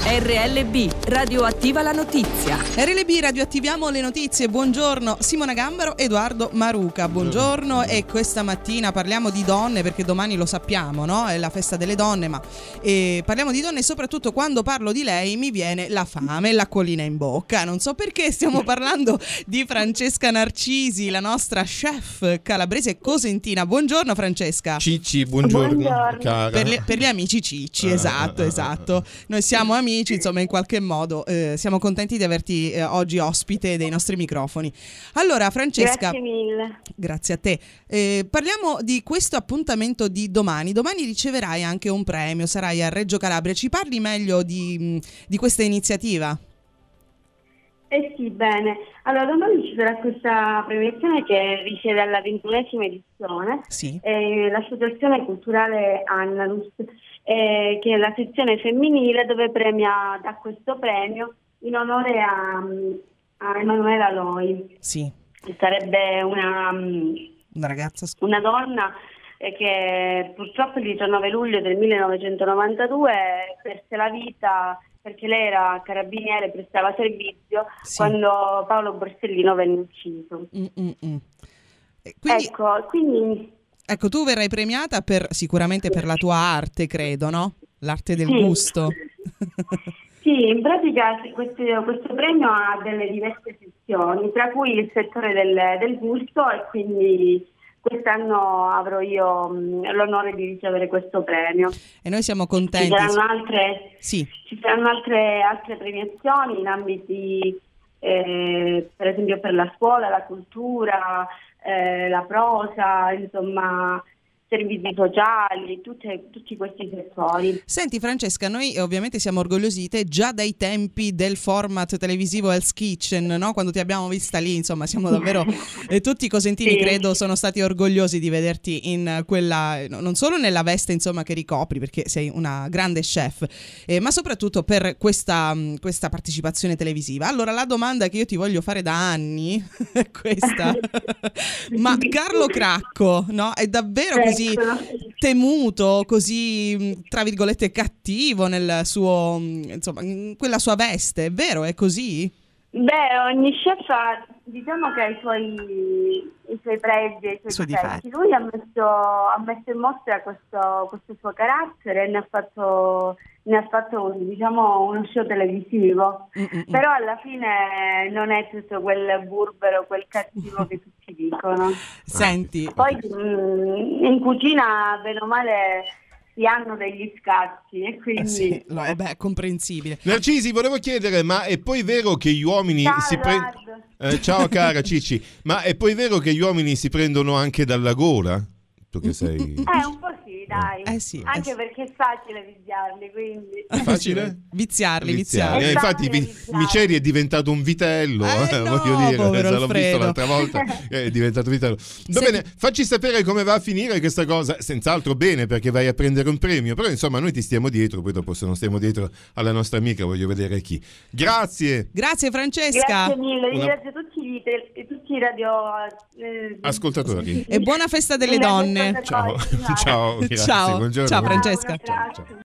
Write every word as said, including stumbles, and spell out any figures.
R L B, radioattiva la notizia. R L B, radioattiviamo le notizie. Buongiorno Simona Gambaro, Edoardo Maruca. Buongiorno. E questa mattina parliamo di donne, perché domani lo sappiamo, no? È la festa delle donne, ma eh, parliamo di donne e soprattutto quando parlo di lei mi viene la fame e l'acquolina in bocca. Non so perché stiamo parlando di Francesca Narcisi, la nostra chef calabrese e cosentina. Buongiorno Francesca. Cicci, buongiorno, buongiorno. Cara. Per, le, per gli amici Cicci, esatto, esatto. Noi siamo amici, insomma, in qualche modo eh, siamo contenti di averti eh, oggi ospite dei nostri microfoni. Allora Francesca, grazie mille. Grazie a te. Eh, parliamo di questo appuntamento di domani. Domani riceverai anche un premio, sarai a Reggio Calabria. Ci parli meglio di, di questa iniziativa? Eh sì, bene. Allora, domani ci sarà questa premiazione che risiede alla ventunesima edizione. Sì. Eh, l'associazione culturale Annalus, eh, che è la sezione femminile dove premia, dà questo premio in onore a, a Emanuela Loi. Sì. Che sarebbe una, una ragazza, scu- una donna eh, che purtroppo il diciannove luglio del millenovecentonovantadue perse la vita perché lei era carabiniere, prestava servizio, sì, quando Paolo Borsellino venne ucciso. Mm-mm. Quindi, ecco, quindi... ecco, tu verrai premiata per, sicuramente per la tua arte, credo, no? L'arte del sì. gusto. Sì, in pratica questo, questo premio ha delle diverse sezioni, tra cui il settore del, del gusto, e quindi quest'anno avrò io mh, l'onore di ricevere questo premio. E noi siamo contenti. Ci saranno altre, sì. ci saranno altre, altre premiazioni in ambiti, eh, per esempio per la scuola, la cultura, eh, la prosa, insomma, servizi sociali, tutte, tutti questi settori. Senti Francesca, noi ovviamente siamo orgogliosi di te già dai tempi del format televisivo Hell's Kitchen, no? Quando ti abbiamo vista lì, insomma, siamo davvero eh, tutti i cosentini, sì, credo sono stati orgogliosi di vederti in quella, non solo nella veste, insomma, che ricopri, perché sei una grande chef, eh, ma soprattutto per questa, questa partecipazione televisiva. Allora la domanda che io ti voglio fare da anni è questa: ma Carlo Cracco, no? È davvero così temuto, così tra virgolette cattivo nel suo, insomma, in quella sua veste, è vero? È così? Beh, ogni chef ha, diciamo che ha i suoi, i suoi pregi e i suoi difetti. Lui ha messo, ha messo in mostra questo, questo suo carattere e ne ha fatto, ne ha fatto diciamo uno show televisivo. Mm-mm. Però alla fine non è tutto quel burbero, quel cattivo che tutti dicono. Senti, poi mh, in cucina bene o male si hanno degli scatti e quindi eh sì, no, è, beh, è comprensibile. Narcisi, volevo chiedere, ma è poi vero che gli uomini ciao, si prendono eh, ciao cara Cicci, ma è poi vero che gli uomini si prendono anche dalla gola? Tu che sei eh un po' sì, dai, eh sì, anche eh sì. perché è facile viziarli, quindi è facile? Viziarli, viziarli. viziarli. Eh, infatti viziarli. Miceri è diventato un vitello, eh, eh, no, voglio dire, l'ho visto l'altra volta, è diventato vitello. Va Senti, bene, facci sapere come va a finire questa cosa, senz'altro bene, perché vai a prendere un premio, però insomma noi ti stiamo dietro, poi dopo se non stiamo dietro alla nostra amica voglio vedere chi. Grazie. Grazie Francesca. Grazie mille, Una... grazie a tutti i, te- tutti i radio eh, ascoltatori. E buona festa delle donne. Ciao, ciao, grazie, ciao, buongiorno. ciao Francesca. Ciao, ciao.